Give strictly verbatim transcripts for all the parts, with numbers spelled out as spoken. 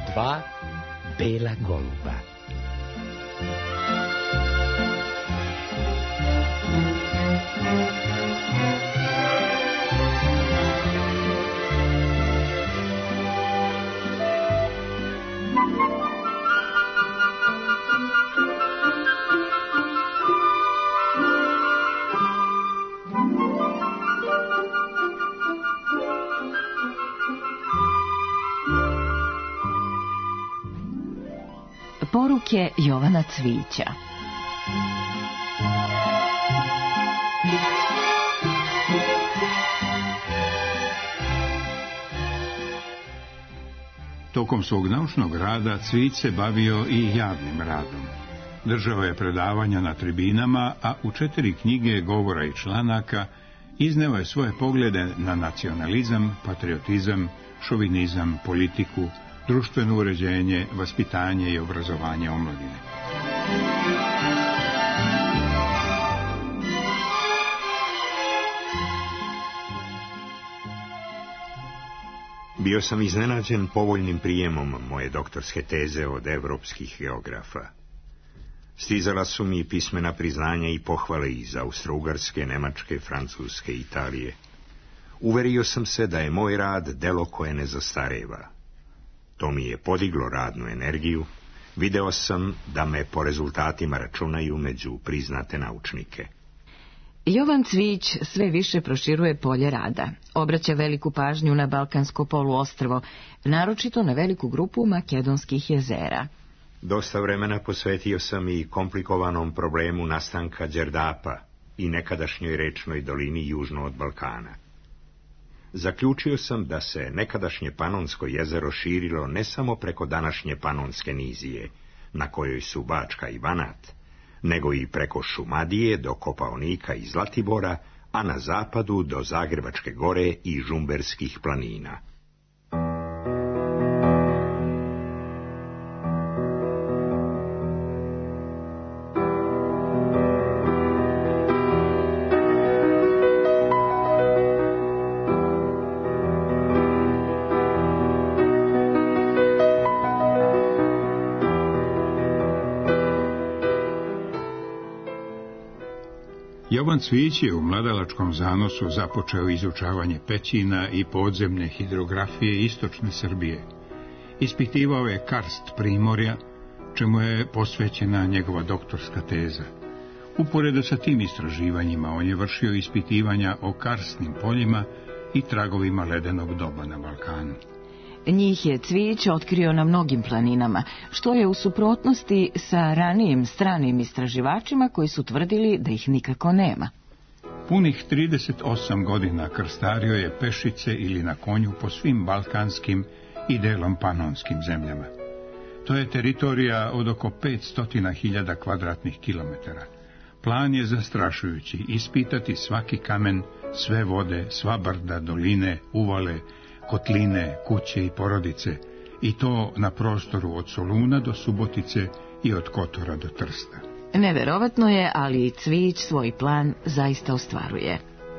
dva bela goluba. Poruke Jovana Cvijića. Tokom svog naučnog rada Cvijić se bavio i javnim radom. Držao je predavanja na tribinama, a u četiri knjige govora i članaka izneo je svoje poglede na nacionalizam, patriotizam, šovinizam, politiku, društveno uređenje, vaspitanje i obrazovanje omladine. Bio sam iznenađen povoljnim prijemom moje doktorske teze od evropskih geografa. Stizala su mi pismena priznanja i pohvale iz Austro-Ugarske, Nemačke, Francuske i Italije. Uverio sam se da je moj rad delo koje ne zastareva. To mi je podiglo radnu energiju. Video sam da me po rezultatima računaju među priznate naučnike. Jovan Cvijić sve više proširuje polje rada. Obraća veliku pažnju na Balkansko poluostrvo, naročito na veliku grupu Makedonskih jezera. Dosta vremena posvetio sam i komplikovanom problemu nastanka Đerdapa i nekadašnjoj rečnoj dolini južno od Balkana. Zaključio sam da se nekadašnje Panonsko jezero širilo ne samo preko današnje Panonske nizije, na kojoj su Bačka i Banat, nego i preko Šumadije do Kopaonika i Zlatibora, a na zapadu do Zagrebačke gore i Žumberskih planina. Jovan Cvijić je u mladalačkom zanosu započeo izučavanje pećina i podzemne hidrografije istočne Srbije. Ispitivao je karst primorja, čemu je posvećena njegova doktorska teza. Uporedo sa tim istraživanjima on je vršio ispitivanja o karstnim poljima i tragovima ledenog doba na Balkanu. Njih je Cvijić otkrio na mnogim planinama, što je u suprotnosti sa ranijim stranim istraživačima koji su tvrdili da ih nikako nema. Punih trideset osam godina krstario je pešice ili na konju po svim balkanskim i delom panonskim zemljama. To je teritorija od oko petsto hiljada kvadratnih kilometara. Plan je zastrašujući, ispitati svaki kamen, sve vode, sva brda, doline, uvale, kotline, kuće i porodice, i to na prostoru od Soluna do Subotice i od Kotora do Trsta. Neverovatno je, ali i Cvijić svoj plan zaista ostvaruje.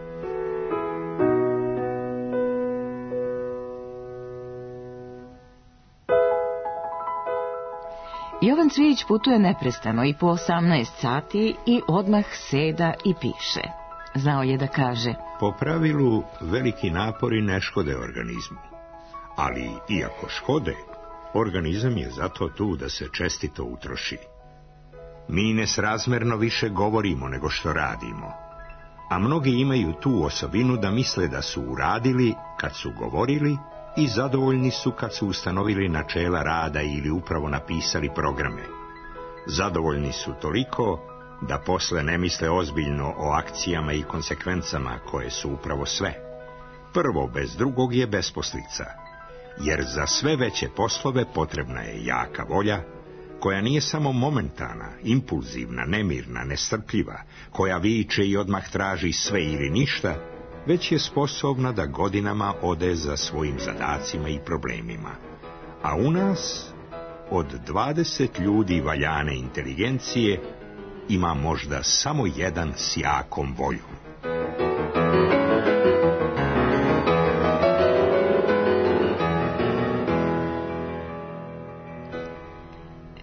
Jovan Cvijić putuje neprestano i po osamnaest sati i odmah seda i piše. Znao je da kaže: po pravilu, veliki napori ne škode organizmu. Ali, iako škode, organizam je zato tu da se čestito utroši. Mi nesrazmerno više govorimo nego što radimo. A mnogi imaju tu osobinu da misle da su uradili kad su govorili i zadovoljni su kad su ustanovili načela rada ili upravo napisali programe. Zadovoljni su toliko da posle ne misle ozbiljno o akcijama i konsekvencama koje su upravo sve. Prvo bez drugog je besposlica, jer za sve veće poslove potrebna je jaka volja, koja nije samo momentana, impulzivna, nemirna, nestrpljiva, koja viče i odmah traži sve ili ništa, već je sposobna da godinama ode za svojim zadacima i problemima. A u nas, od dvadeset ljudi valjane inteligencije, ima možda samo jedan s jakom voljom.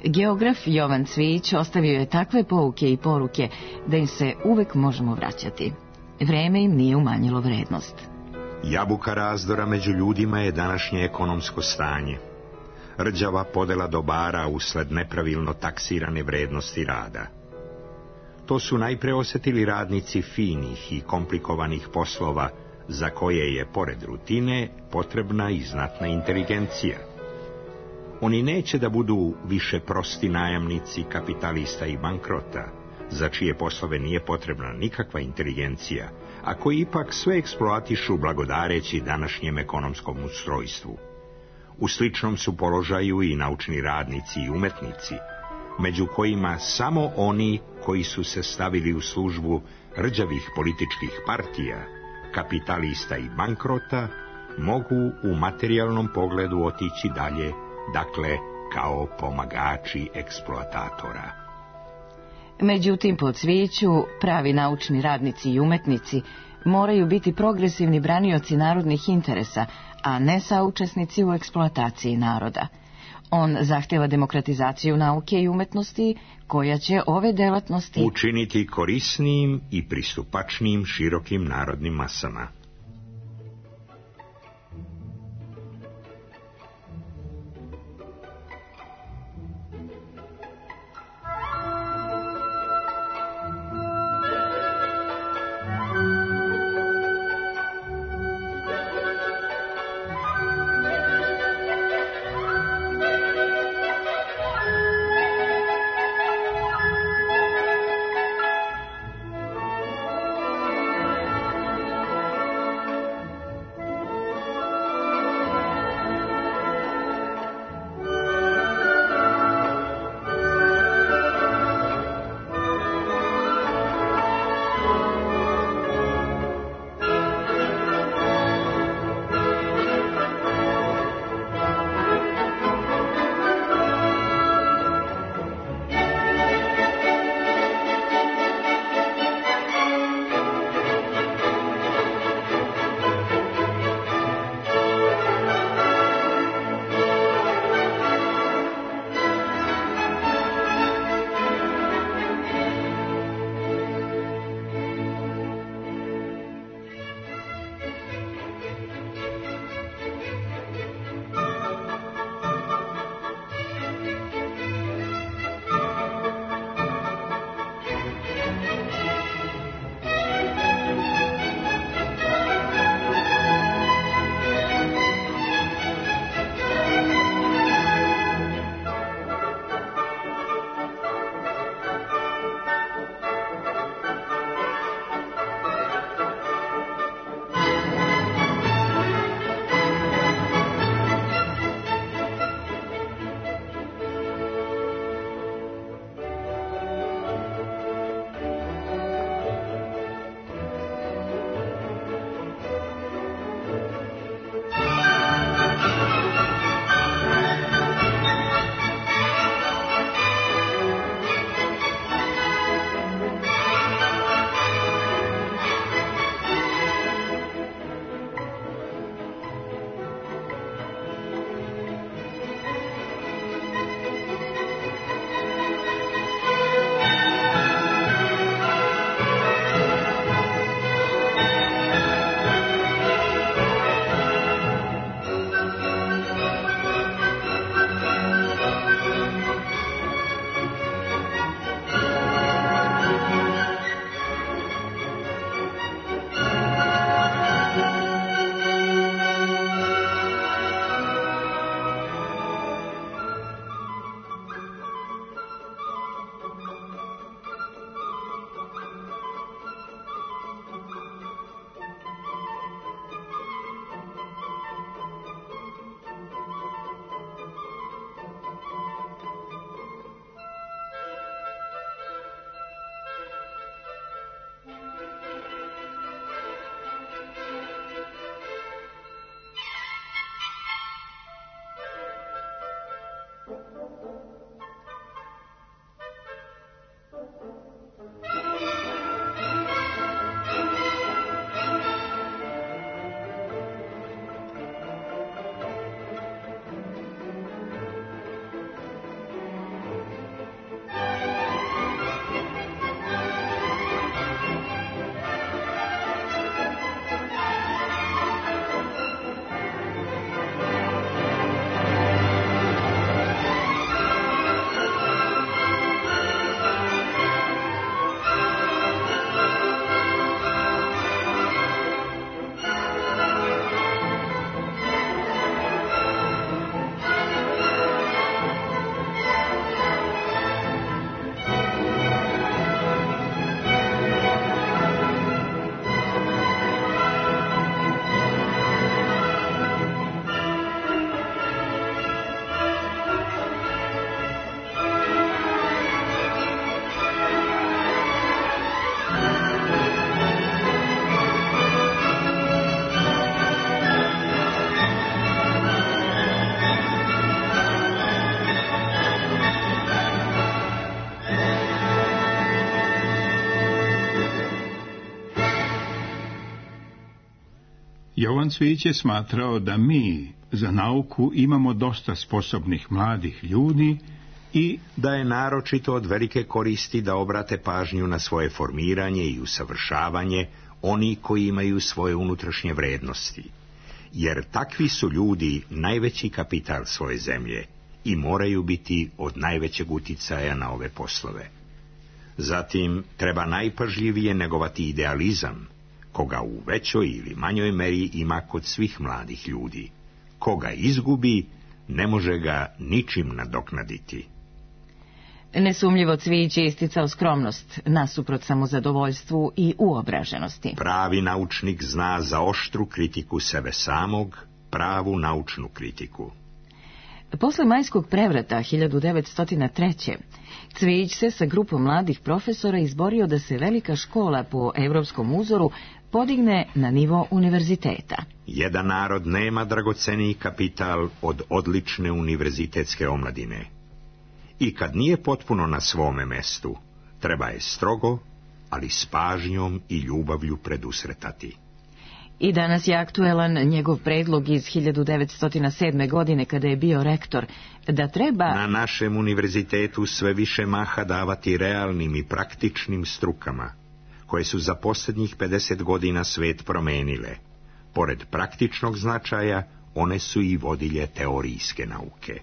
Geograf Jovan Cvijić ostavio je takve pouke i poruke da im se uvek možemo vraćati. Vreme im nije umanjilo vrednost. Jabuka razdora među ljudima je današnje ekonomsko stanje. Rđava podela dobara usled nepravilno taksirane vrednosti rada. To su najpre osjetili radnici finih i komplikovanih poslova, za koje je, pored rutine, potrebna i znatna inteligencija. Oni neće da budu više prosti najamnici, kapitalista i bankrota, za čije poslove nije potrebna nikakva inteligencija, a koji ipak sve eksploatišu blagodareći današnjem ekonomskom ustrojstvu. U sličnom su položaju i naučni radnici i umetnici, među kojima samo oni koji su se stavili u službu rđavih političkih partija, kapitalista i bankrota, mogu u materijalnom pogledu otići dalje, dakle, kao pomagači eksploatatora. Međutim, po Cvijiću, pravi naučni radnici i umetnici moraju biti progresivni branioci narodnih interesa, a ne saučesnici u eksploataciji naroda. On zahtjeva demokratizaciju nauke i umetnosti, koja će ove delatnosti učiniti korisnijim i pristupačnijim širokim narodnim masama. Jovan Cvijić je smatrao da mi za nauku imamo dosta sposobnih mladih ljudi i da je naročito od velike koristi da obrate pažnju na svoje formiranje i usavršavanje oni koji imaju svoje unutrašnje vrednosti, jer takvi su ljudi najveći kapital svoje zemlje i moraju biti od najvećeg uticaja na ove poslove. Zatim treba najpažljivije negovati idealizam, koga u većoj ili manjoj meri ima kod svih mladih ljudi. Koga izgubi, ne može ga ničim nadoknaditi. Nesumljivo Cvijić je isticao skromnost, nasuprot samozadovoljstvu i uobraženosti. Pravi naučnik zna za oštru kritiku sebe samog, pravu naučnu kritiku. Posle majskog prevrata hiljadu devetsto treće. Cvijić se sa grupom mladih profesora izborio da se velika škola po evropskom uzoru podigne na nivo univerziteta. Jedan narod nema dragoceniji kapital od odlične univerzitetske omladine. I kad nije potpuno na svome mestu, treba je strogo, ali s pažnjom i ljubavlju predusretati. I danas je aktuelan njegov predlog iz hiljadu devetsto sedme. godine kada je bio rektor, da treba na našem univerzitetu sve više maha davati realnim i praktičnim strukama, koje su za posljednjih pedeset godina svet promenile. Pored praktičnog značaja, one su i vodilje teorijske nauke.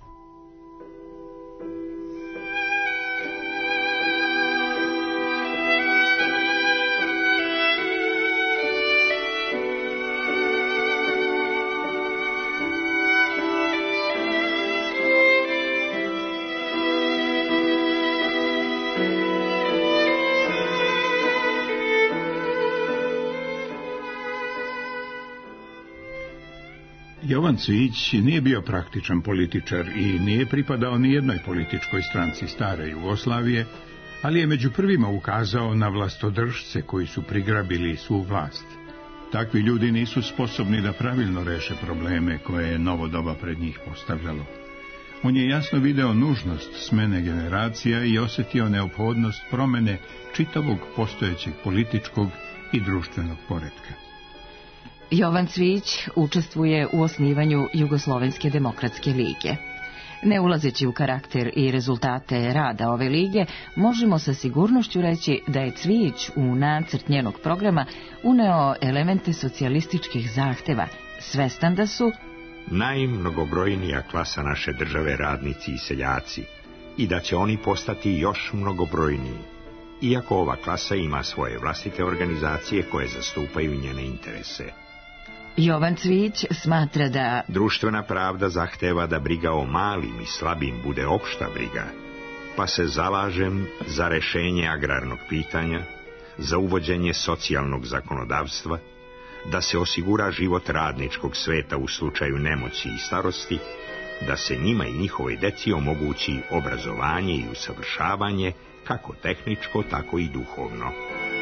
Jovan Cvijić nije bio praktičan političar i nije pripadao ni jednoj političkoj stranci stare Jugoslavije, ali je među prvima ukazao na vlastodržce koji su prigrabili svu vlast. Takvi ljudi nisu sposobni da pravilno reše probleme koje je novo doba pred njih postavljalo. On je jasno video nužnost smene generacija i osjetio neophodnost promene čitavog postojećeg političkog i društvenog poretka. Jovan Cvijić učestvuje u osnivanju Jugoslovenske demokratske lige. Ne ulazeći u karakter i rezultate rada ove lige, možemo sa sigurnošću reći da je Cvijić u nacrt njenog programa uneo elemente socijalističkih zahteva, svestan da su najmnogobrojnija klasa naše države radnici i seljaci i da će oni postati još mnogobrojniji, iako ova klasa ima svoje vlastite organizacije koje zastupaju njene interese. Jovan Cvijić smatra da društvena pravda zahteva da briga o malim i slabim bude opšta briga, pa se zalažem za rešenje agrarnog pitanja, za uvođenje socijalnog zakonodavstva, da se osigura život radničkog sveta u slučaju nemoći i starosti, da se njima i njihovoj deci omogući obrazovanje i usavršavanje, kako tehničko, tako i duhovno.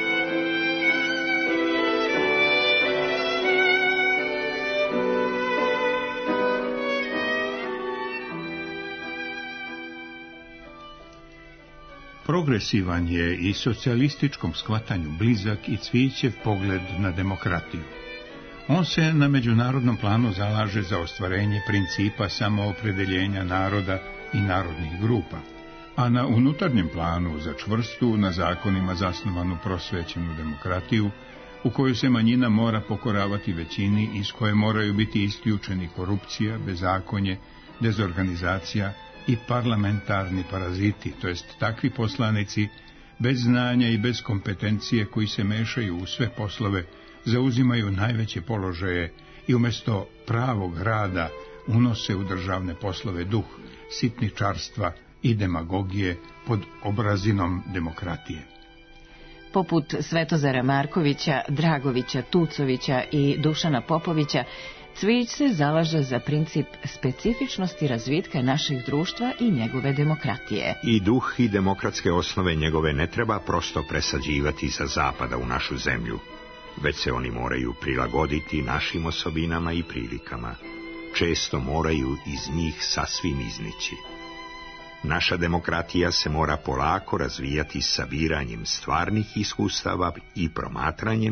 Progresivan je i socijalističkom shvatanju blizak i Cvijićev pogled na demokratiju. On se na međunarodnom planu zalaže za ostvarenje principa samoopredeljenja naroda i narodnih grupa, a na unutarnjem planu za čvrstu, na zakonima zasnovanu prosvećenu demokratiju, u kojoj se manjina mora pokoravati većini, iz koje moraju biti isključeni korupcija, bezakonje, dezorganizacija i parlamentarni paraziti, to jest takvi poslanici bez znanja i bez kompetencije koji se mešaju u sve poslove, zauzimaju najveće položaje i umjesto pravog rada unose u državne poslove duh sitničarstva i demagogije pod obrazinom demokratije. Poput Svetozara Markovića, Dragovića, Tucovića i Dušana Popovića, Cvijić se zalaže za princip specifičnosti razvitka našeg društva i njegove demokratije. I duh i demokratske osnove njegove ne treba prosto presađivati sa zapada u našu zemlju, već se oni moraju prilagoditi našim osobinama i prilikama. Često moraju iz njih sasvim iznići. Naša demokratija se mora polako razvijati sabiranjem stvarnih iskustava i promatranjem,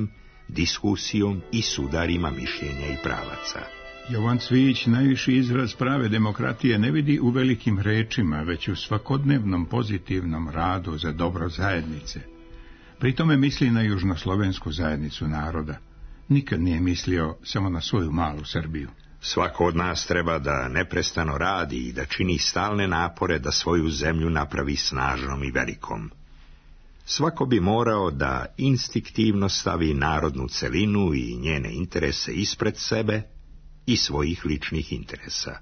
diskusijom i sudarima mišljenja i pravaca. Jovan Cvijić najviši izraz prave demokratije ne vidi u velikim rečima, već u svakodnevnom pozitivnom radu za dobro zajednice. Pri tome misli na južnoslovensku zajednicu naroda. Nikad nije mislio samo na svoju malu Srbiju. Svako od nas treba da neprestano radi i da čini stalne napore da svoju zemlju napravi snažnom i velikom. Svako bi morao da instinktivno stavi narodnu celinu i njene interese ispred sebe i svojih ličnih interesa.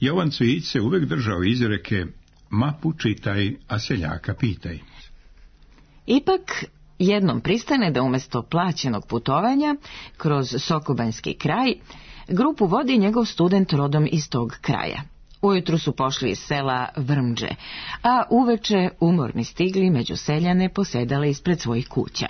Jovan Cvijić se uvek držao izreke mapu čitaj, a seljaka pitaj. Ipak, jednom pristane da umjesto plaćenog putovanja kroz Sokobanjski kraj, grupu vodi njegov student rodom iz tog kraja. Ujutru su pošli iz sela Vrmđe, a uveče umorni stigli među seljane posedale ispred svojih kuća.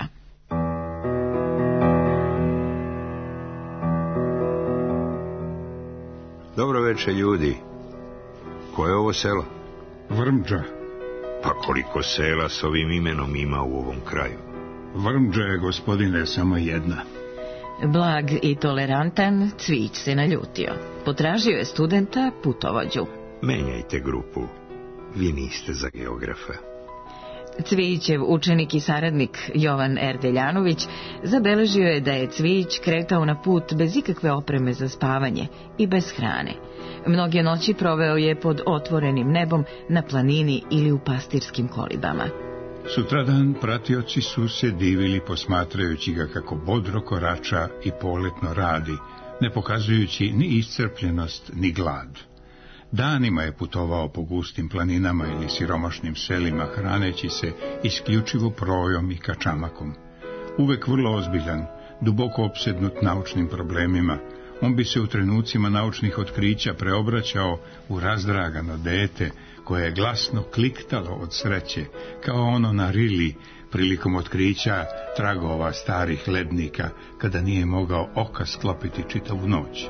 Dobro večer, ljudi. Ko je ovo selo? Vrmđa. Pa koliko sela s ovim imenom ima u ovom kraju? Vrmđa je, gospodine, samo jedna. Blag i tolerantan, Cvijić se naljutio. Potražio je studenta putovođu. Menjajte grupu. Vi niste za geografa. Cvijićev učenik i saradnik Jovan Erdeljanović zabeležio je da je Cvijić kretao na put bez ikakve opreme za spavanje i bez hrane. Mnoge noći proveo je pod otvorenim nebom na planini ili u pastirskim kolibama. Sutradan pratioci su se divili posmatrajući ga kako bodro korača i poletno radi, ne pokazujući ni iscrpljenost ni glad. Danima je putovao po gustim planinama ili siromašnim selima, hraneći se isključivo projom i kačamakom. Uvek vrlo ozbiljan, duboko opsednut naučnim problemima, on bi se u trenucima naučnih otkrića preobraćao u razdragano dete koje je glasno kliktalo od sreće, kao ono na Rili prilikom otkrića tragova starih lednika, kada nije mogao oka sklopiti čitavu noć.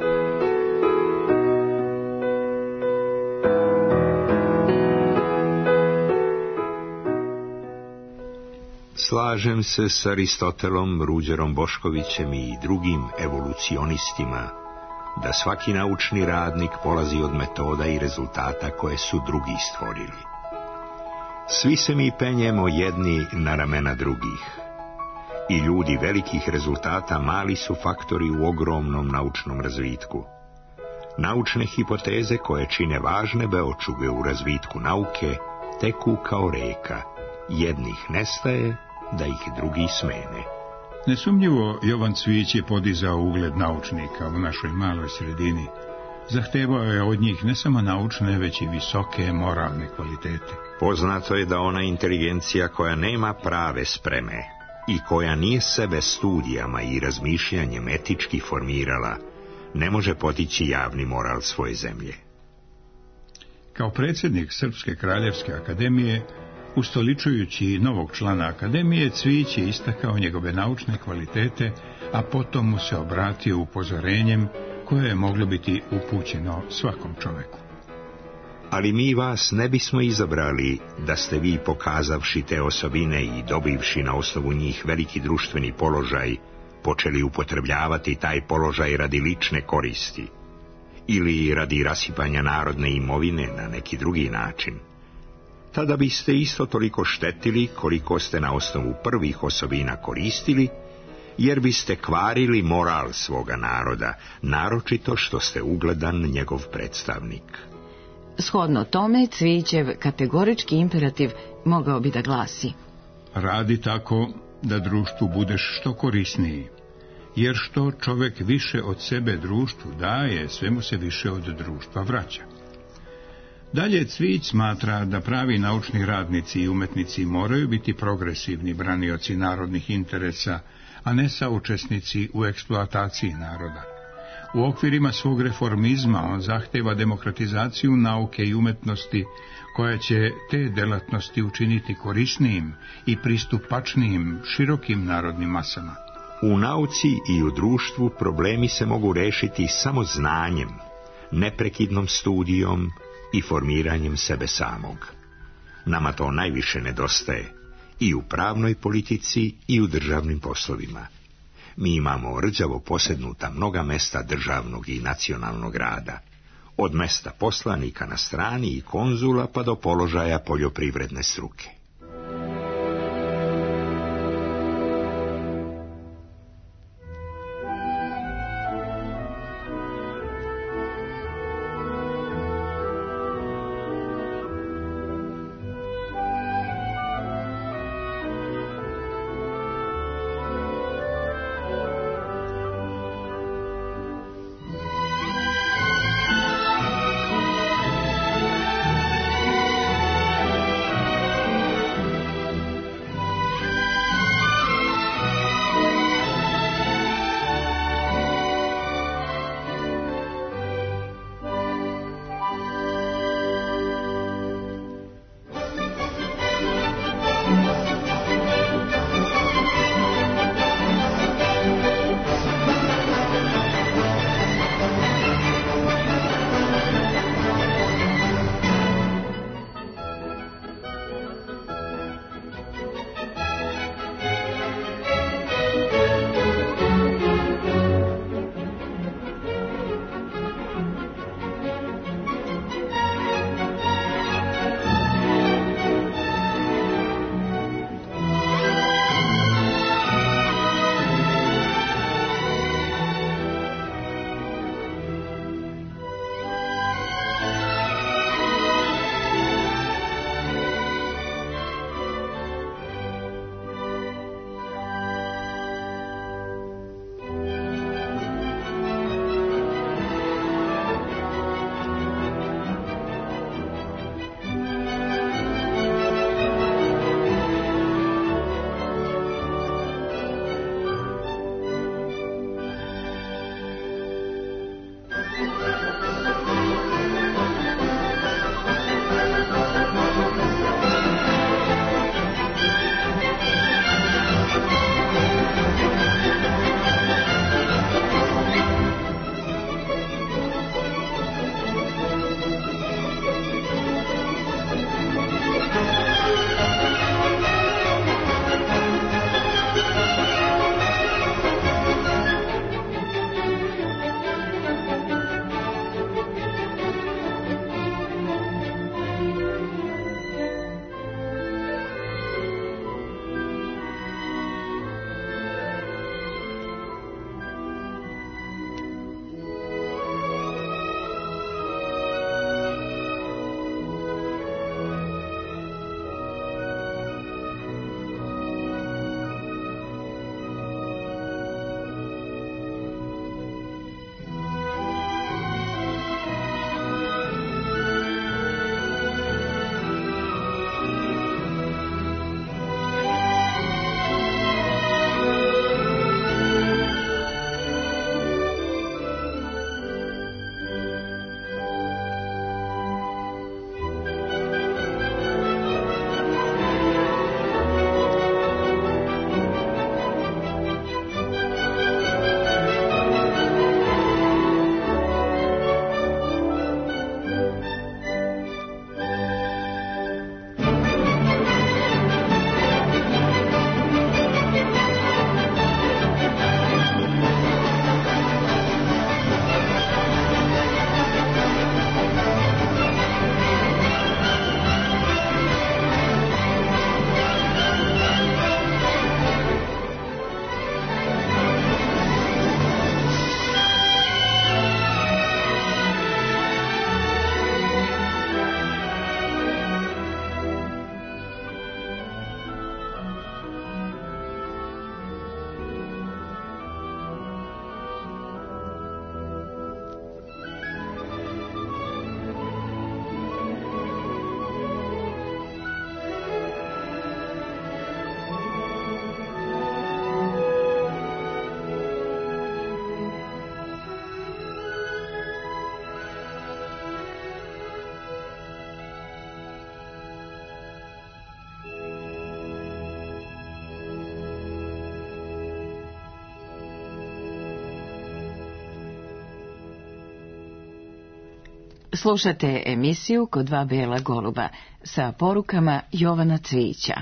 Slažem se s Aristotelom, Ruđerom Boškovićem i drugim evolucionistima da svaki naučni radnik polazi od metoda i rezultata koje su drugi stvorili. Svi se mi penjemo jedni na ramena drugih. I ljudi velikih rezultata mali su faktori u ogromnom naučnom razvitku. Naučne hipoteze koje čine važne beočuge u razvitku nauke teku kao reka. Jednih nestaje, da ih drugi smene. Nesumnjivo, Jovan Cvijić je podizao ugled naučnika u našoj maloj sredini. Zahtevao je od njih ne samo naučne, već i visoke moralne kvalitete. Poznato je da ona inteligencija koja nema prave spreme i koja nije sebe studijama i razmišljanjem etički formirala, ne može potići javni moral svoje zemlje. Kao predsjednik Srpske kraljevske akademije, ustoličujući novog člana akademije, Cvijić je istakao njegove naučne kvalitete, a potom mu se obratio upozorenjem koje je moglo biti upućeno svakom čoveku. Ali mi vas ne bismo izabrali da ste vi, pokazavši te osobine i dobivši na osnovu njih veliki društveni položaj, počeli upotrebljavati taj položaj radi lične koristi ili radi rasipanja narodne imovine na neki drugi način. Tada biste isto toliko štetili koliko ste na osnovu prvih osobina koristili, jer biste kvarili moral svoga naroda, naročito što ste ugledan njegov predstavnik. Shodno tome, Cvijićev kategorički imperativ mogao bi da glasi: radi tako da društvu budeš što korisniji, jer što čovek više od sebe društvu daje, sve mu se više od društva vraća. Dalje Cvijić smatra da pravi naučni radnici i umetnici moraju biti progresivni branioci narodnih interesa, a ne saučesnici u eksploataciji naroda. U okvirima svog reformizma on zahteva demokratizaciju nauke i umetnosti, koja će te delatnosti učiniti korisnijim i pristupačnijim širokim narodnim masama. U nauci i u društvu problemi se mogu rešiti samo znanjem, neprekidnom studijom i formiranjem sebe samog. Nama to najviše nedostaje i u pravnoj politici i u državnim poslovima. Mi imamo rđavo posednuta mnoga mesta državnog i nacionalnog rada, od mesta poslanika na strani i konzula pa do položaja poljoprivredne struke. Slušate emisiju Kod dva bela goluba sa porukama Jovana Cvijića.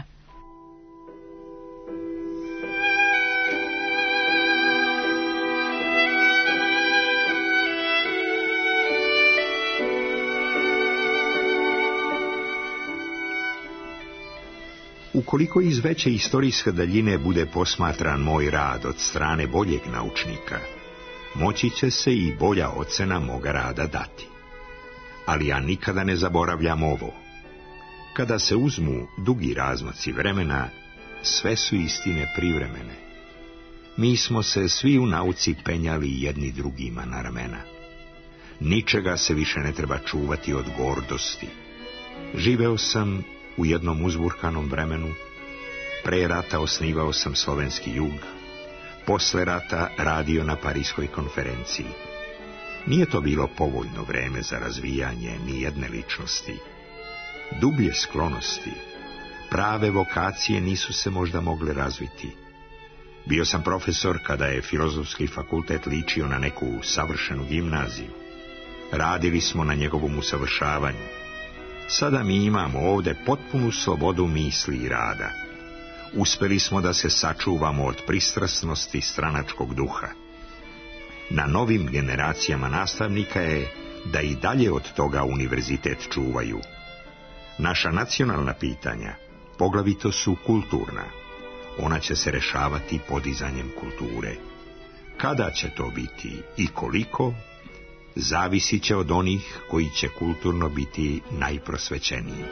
Ukoliko iz veće istorijske daljine bude posmatran moj rad od strane boljeg naučnika, moći će se i bolja ocena moga rada dati. Ali ja nikada ne zaboravljam ovo. Kada se uzmu dugi razmaci vremena, sve su istine privremene. Mi smo se svi u nauci penjali jedni drugima na ramena. Ničega se više ne treba čuvati od gordosti. Živeo sam u jednom uzburkanom vremenu. Pre rata osnivao sam slovenski jug, posle rata radio na Pariskoj konferenciji. Nije to bilo povoljno vreme za razvijanje ni jedne ličnosti. Dublje sklonosti, prave vokacije nisu se možda mogle razviti. Bio sam profesor kada je Filozofski fakultet ličio na neku savršenu gimnaziju. Radili smo na njegovom usavršavanju. Sada mi imamo ovde potpunu slobodu misli i rada. Uspeli smo da se sačuvamo od pristrasnosti stranačkog duha. Na novim generacijama nastavnika je da i dalje od toga univerzitet čuvaju. Naša nacionalna pitanja poglavito su kulturna. Ona će se rešavati podizanjem kulture. Kada će to biti i koliko, zavisit će od onih koji će kulturno biti najprosvećeniji.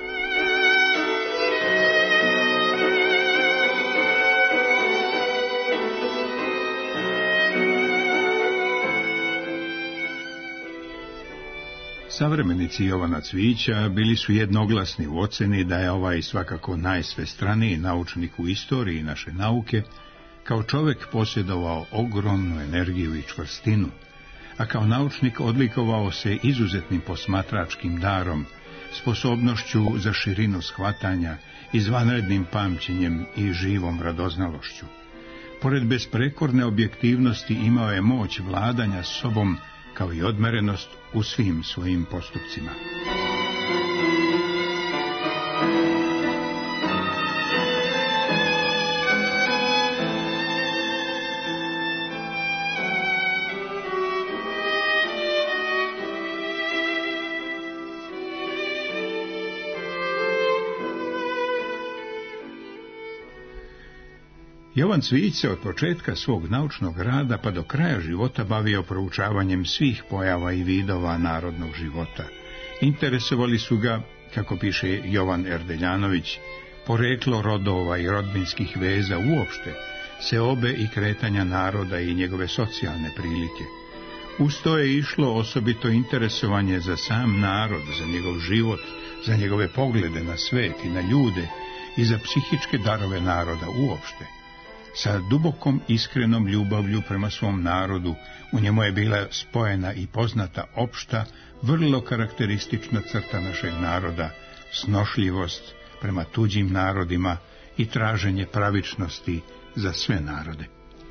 Savremenici Jovana Cvijića bili su jednoglasni u oceni da je ovaj svakako najsvestraniji naučnik u istoriji naše nauke, kao čovjek posjedovao ogromnu energiju i čvrstinu, a kao naučnik odlikovao se izuzetnim posmatračkim darom, sposobnošću za širinu shvatanja, izvanrednim pamćenjem i živom radoznalošću. Pored besprekorne objektivnosti imao je moć vladanja sobom, kao i odmerenost u svim svojim postupcima. Jovan Cvijić se od početka svog naučnog rada pa do kraja života bavio proučavanjem svih pojava i vidova narodnog života. Interesovali su ga, kako piše Jovan Erdeljanović, poreklo rodova i rodbinskih veza uopšte, seobe i kretanja naroda i njegove socijalne prilike. Uz to je išlo osobito interesovanje za sam narod, za njegov život, za njegove poglede na svet i na ljude i za psihičke darove naroda uopšte. Sa dubokom iskrenom ljubavlju prema svom narodu u njemu je bila spojena i poznata opšta, vrlo karakteristična crta našeg naroda, snošljivost prema tuđim narodima i traženje pravičnosti za sve narode.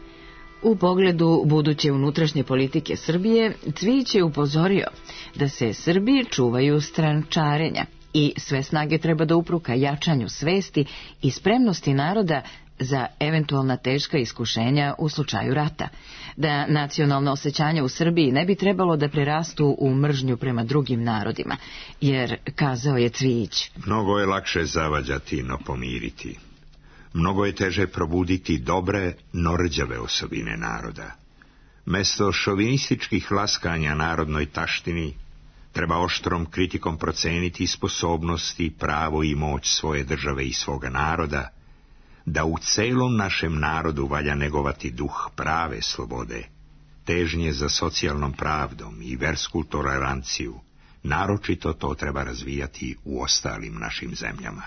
U pogledu buduće unutrašnje politike Srbije, Cvijić je upozorio da se Srbiji čuvaju strančarenja i sve snage treba da upruka jačanju svesti i spremnosti naroda za eventualna teška iskušenja u slučaju rata, da nacionalno osjećanje u Srbiji ne bi trebalo da prerastu u mržnju prema drugim narodima, jer, kazao je Cvijić, mnogo je lakše zavađati no pomiriti. Mnogo je teže probuditi dobre, no rđave osobine naroda. Mesto šovinističkih laskanja narodnoj taštini, treba oštrom kritikom proceniti sposobnosti, pravo i moć svoje države i svoga naroda, da u celom našem narodu valja negovati duh prave slobode, težnje za socijalnom pravdom i versku toleranciju, naročito to treba razvijati u ostalim našim zemljama.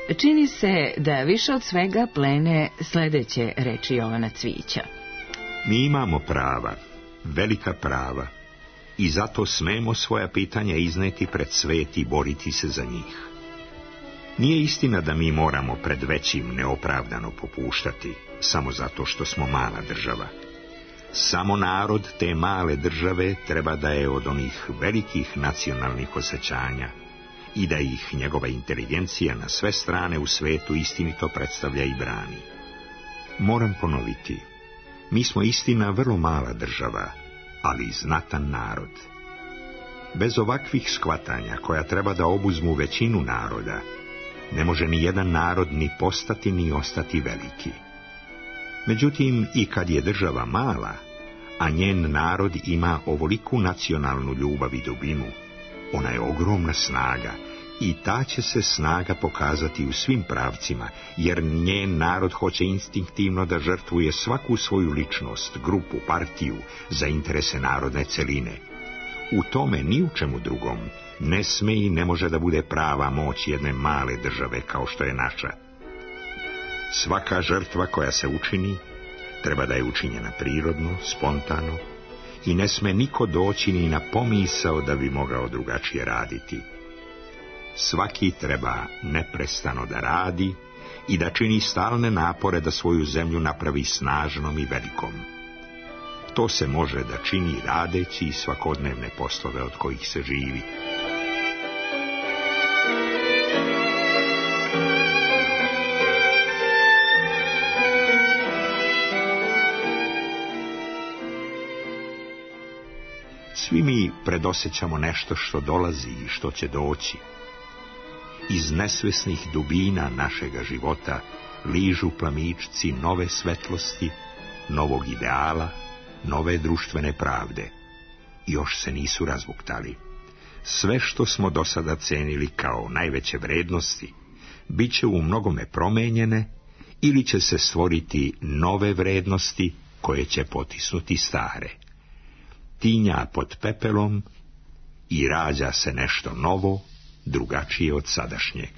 čini se da više od svega plene sljedeće reči Jovana Cvijića. Mi imamo prava, velika prava, i zato smemo svoja pitanja izneti pred svet i boriti se za njih. Nije istina da mi moramo pred većim neopravdano popuštati, samo zato što smo mala država. Samo narod te male države treba da je od onih velikih nacionalnih osjećanja i da ih njegova inteligencija na sve strane u svetu istinito predstavlja i brani. Moram ponoviti, mi smo istina vrlo mala država, ali znatan narod. Bez ovakvih shvatanja koja treba da obuzmu većinu naroda, ne može ni jedan narod ni postati ni ostati veliki. Međutim, i kad je država mala, a njen narod ima ovoliku nacionalnu ljubav i dubinu, ona je ogromna snaga i ta će se snaga pokazati u svim pravcima, jer njen narod hoće instinktivno da žrtvuje svaku svoju ličnost, grupu, partiju za interese narodne celine. U tome ni u čemu drugom ne sme i ne može da bude prava moć jedne male države kao što je naša. Svaka žrtva koja se učini treba da je učinjena prirodno, spontano i ne sme niko doći ni na pomisao da bi mogao drugačije raditi. Svaki treba neprestano da radi i da čini stalne napore da svoju zemlju napravi snažnom i velikom. To se može da čini radeći svakodnevne poslove od kojih se živi. Svi mi predosjećamo nešto što dolazi i što će doći. Iz nesvesnih dubina našega života ližu plamičci nove svetlosti, novog ideala, nove društvene pravde. Još se nisu razbuktali. Sve što smo do sada cenili kao najveće vrednosti, bit će u mnogome promenjene ili će se stvoriti nove vrednosti koje će potisnuti stare. Tinja pod pepelom i rađa se nešto novo, drugačije od sadašnjeg.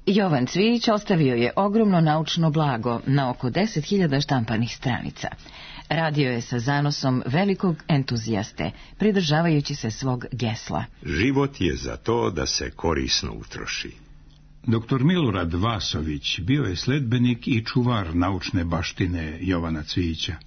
Jovan Cvijić ostavio je ogromno naučno blago na oko deset hiljada štampanih stranica. Radio je sa zanosom velikog entuzijaste, pridržavajući se svog gesla. Život je za to da se korisno utroši. Doktor Milorad Vasović bio je sledbenik i čuvar naučne baštine Jovana Cvijića.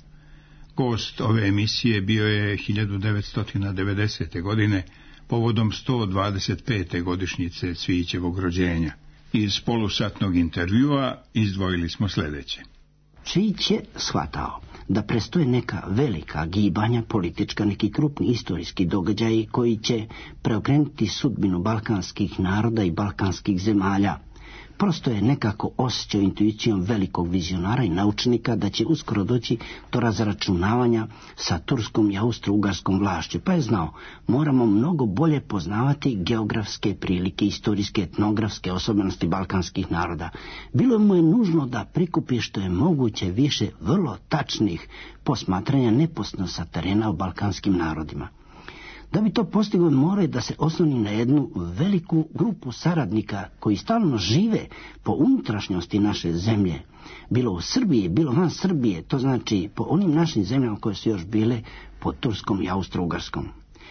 Gost ove emisije bio je hiljadu devetsto devedesete. godine povodom sto dvadeset pete godišnjice Cvijićevog rođenja. Iz polusatnog intervjua izdvojili smo sljedeće. Cvijić je shvatao da prestoje neka velika gibanja politička, neki krupni istorijski događaji koji će preokrenuti sudbinu balkanskih naroda i balkanskih zemalja. Prosto je nekako osjećao intuicijom velikog vizionara i naučnika da će uskoro doći do razračunavanja sa turskom i austro-ugarskom vlašću, pa je znao, moramo mnogo bolje poznavati geografske prilike, istorijske, etnografske osobenosti balkanskih naroda. Bilo mu je nužno da prikupi što je moguće više vrlo tačnih posmatranja neposredno sa terena o balkanskim narodima. Da bi to postiglo, mora da se osloni na jednu veliku grupu saradnika koji stalno žive po unutrašnjosti naše zemlje, bilo u Srbiji, bilo van Srbije, to znači po onim našim zemljama koje su još bile pod turskom i austro-ugarskom.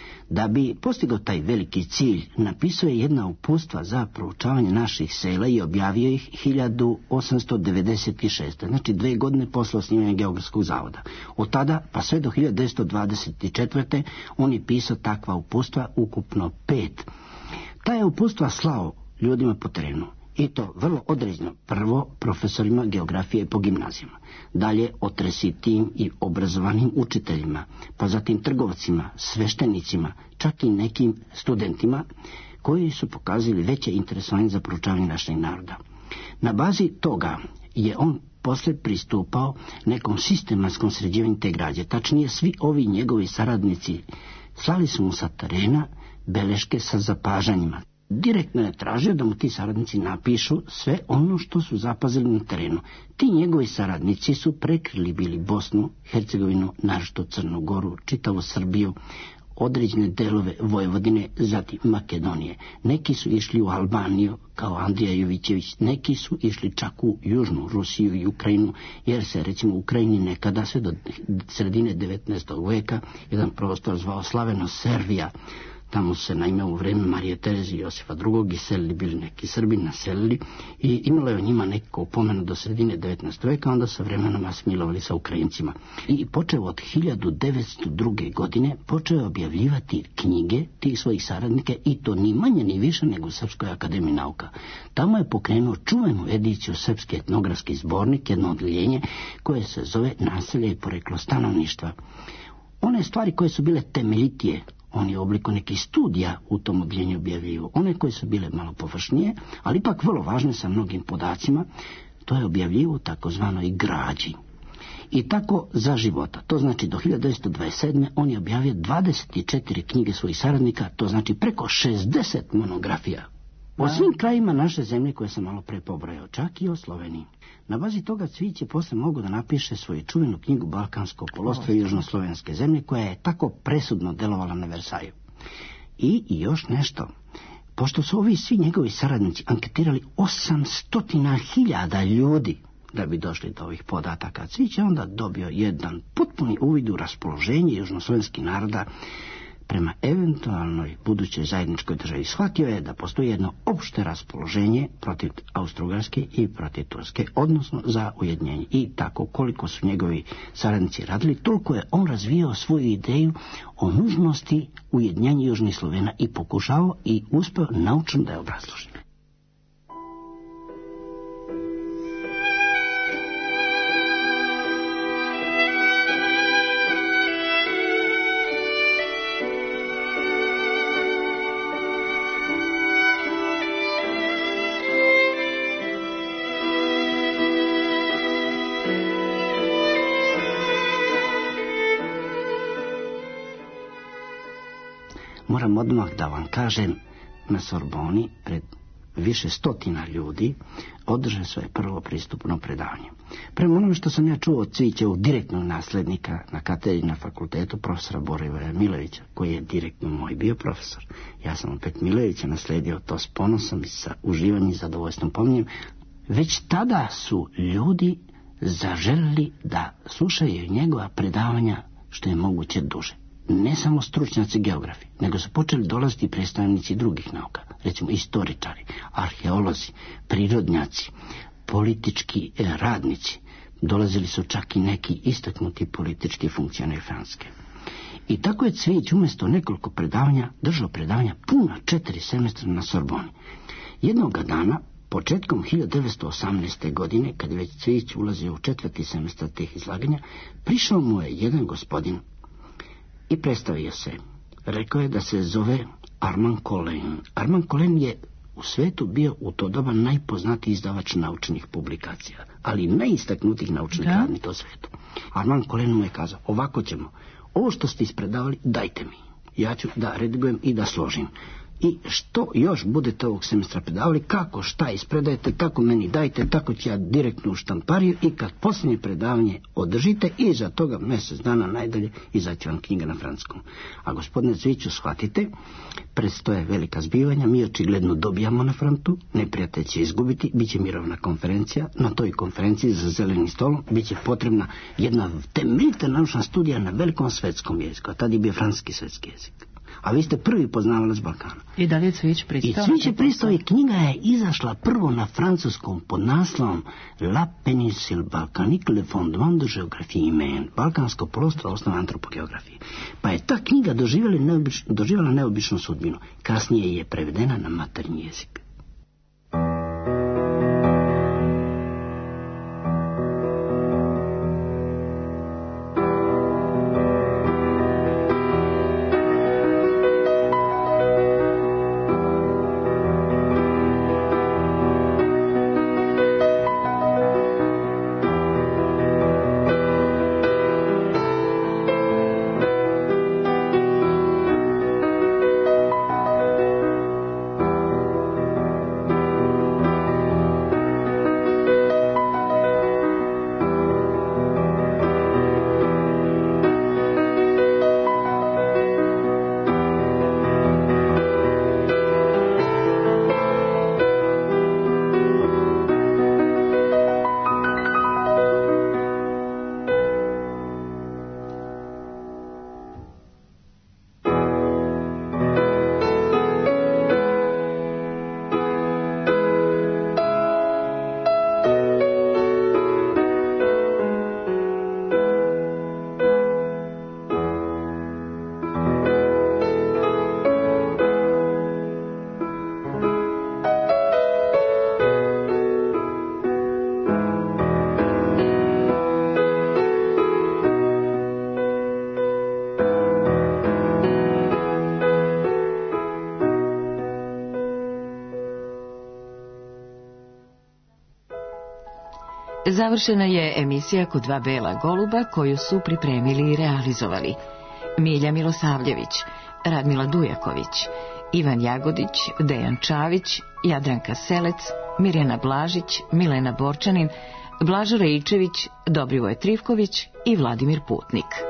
Da bi postigao taj veliki cilj, napisao je jedna uputstva za proučavanje naših sela i objavio ih hiljadu osamsto devedeset šeste. Znači dve godine posle osnivanja Geografskog zavoda. Od tada pa sve do hiljadu devetsto dvadeset četvrte. on je pisao takva uputstva, ukupno pet. Ta je uputstva slao ljudima po terenu. I to vrlo određeno. Prvo profesorima geografije po gimnazijama, dalje otresitim i obrazovanim učiteljima, pa zatim trgovcima, sveštenicima, čak i nekim studentima koji su pokazali veće interesovanje za proučavanje našeg naroda. Na bazi toga je on posle pristupao nekom sistematskom sređivanju te građe. Tačnije, svi ovi njegovi saradnici slali su mu sa terena beleške sa zapažanjima. Direktno je tražio da mu ti saradnici napišu sve ono što su zapazili na terenu. Ti njegovi saradnici su prekrili bili Bosnu, Hercegovinu, naročito Crnu Goru, čitavu Srbiju, određene delove Vojvodine, zatim Makedonije. Neki su išli u Albaniju, kao Andrija Jovićević, neki su išli čak u Južnu Rusiju i Ukrajinu, jer se recimo u Ukrajini nekada sve do sredine devetnaestog veka jedan prostor zvao Slaveno Servija. Tamo se naime u vreme Marije Terezije i Josifa drugog iselili bili neki Srbi, naselili i imalo je o njima neko pomenu do sredine devetnaestog veka, onda se vremenom asimilovali sa Ukrajincima. I počeo od hiljadu devetsto druge. godine počeo objavljivati knjige tih svojih saradnika, i to ni manje ni više nego u Srpskoj akademiji nauka. Tamo je pokrenuo čuvenu ediciju Srpski etnografski zbornik, jedno odeljenje koje se zove Naselje i poreklo stanovništva. One stvari koje su bile temeljitije, on je u obliku nekih studija u tom odeljenju objavljivo. One koje su bile malo površnije, ali ipak vrlo važne sa mnogim podacima, to je objavljivo u takozvanoj građi. I tako za života. To znači do hiljadu devetsto dvadeset sedme. on je objavio dvadeset četiri knjige svojih saradnika, to znači preko šezdeset monografija. O svim krajima naše zemlje koje sam malo pre pobrojao, čak i o Sloveniji. Na bazi toga Cvijić je posle mogao da napiše svoju čuvenu knjigu Balkansko poluostrvo i južnoslovenske zemlje, koja je tako presudno delovala na Versaju. I, i još nešto. Pošto su ovi svi njegovi saradnici anketirali osamsto hiljada ljudi da bi došli do ovih podataka, Cvijić je onda dobio jedan potpuni uvid u raspoloženje južnoslovenskih naroda prema eventualnoj budućoj zajedničkoj državi. Shvatio je da postoji jedno opšte raspoloženje protiv Austro-Ugarske i protiv Turske, odnosno za ujedinjenje. I tako, koliko su njegovi saradnici radili, toliko je on razvijao svoju ideju o nužnosti ujedinjenja Južnih Slovena i pokušao i uspeo naučno da je obrazloži. Moram odmah da vam kažem, na Sorboni pred više stotina ljudi održe svoje prvo pristupno predavanje. Prema onome što sam ja čuo od Cvićevog direktnog nasljednika na katedri na fakultetu, profesora Borivoja Milovića, koji je direktno moj bio profesor. Ja sam opet Milovića naslijedio to s ponosom i sa uživanjem i zadovoljstvom pominjem. Već tada su ljudi zaželjeli da slušaju njegova predavanja što je moguće duže. Ne samo stručnjaci geografi, nego su počeli dolaziti predstavnici drugih nauka, recimo istoričari, arheolozi, prirodnjaci, politički radnici. Dolazili su čak i neki istaknuti politički funkcioneri Francuske. I tako je Cvijić umjesto nekoliko predavanja držao predavanja puna četiri semestra na Sorboni. Jednoga dana, početkom hiljadu devetsto osamnaeste. godine, kad je već Cvijić ulazio u četvrti semestar tih izlaganja, prišao mu je jedan gospodin i predstavio se. Rekao je da se zove Armand Colin. Armand Colin je u svetu bio u to doba najpoznatiji izdavač naučnih publikacija, ali i najistaknutijih naučnih radnika u svetu. Armand Colin mu je kazao, ovako ćemo, ovo što ste ispredavali, dajte mi. Ja ću da redigujem i da složim. I što još budete ovog semestra predavali, kako šta ispredajete, kako meni dajte, tako ću ja direktno u štampariju i kad posljednje predavanje održite i za toga mjesec dana najdalje izaći vam knjiga na francuskom. A gospodine Cviću, shvatite, predstoje velika zbivanja, mi očigledno dobijamo na frontu, neprijatelj će izgubiti, bit će mirovna konferencija, na toj konferenciji za zelenim stolom bit će potrebna jedna temeljita naučna studija na velikom svetskom jeziku, a tad je bio francuski svetski jezik. A vi ste prvi poznavalac Balkana. I da li je Cvijić pristao? I Cvijić je pristao i knjiga je izašla prvo na francuskom pod naslovom La Péninsule Balkanique, le fondement de géographie humaine, Balkansko poluostrvo, osnova antropogeografije. Pa je ta knjiga doživjela neobično, doživjela neobičnu sudbinu. Kasnije je prevedena na materinji jezik. Završena je emisija Kod dva bela goluba koju su pripremili i realizovali Milja Milosavljević, Radmila Dujaković, Ivan Jagodić, Dejan Čavić, Jadranka Selec, Mirjana Blažić, Milena Borčanin, Blažo Raičević, Dobrivoje Trivković i Vladimir Putnik.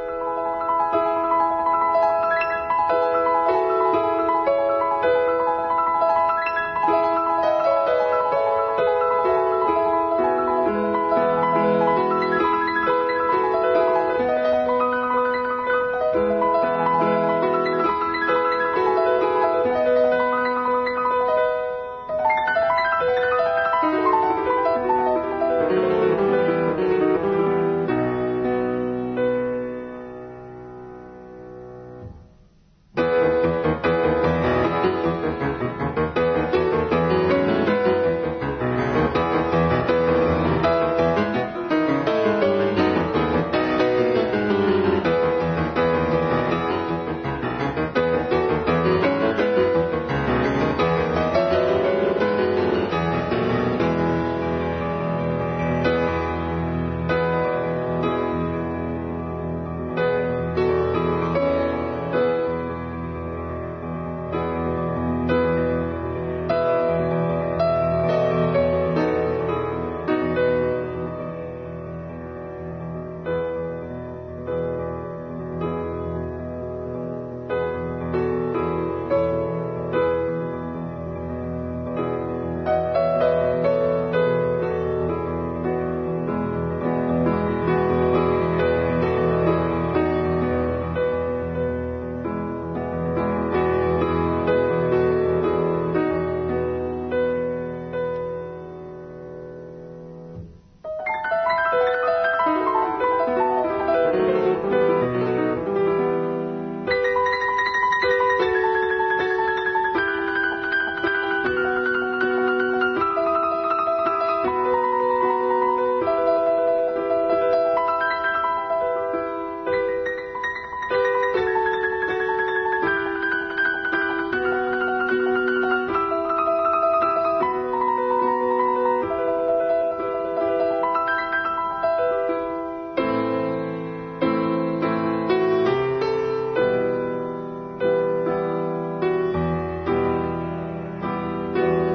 Thank you.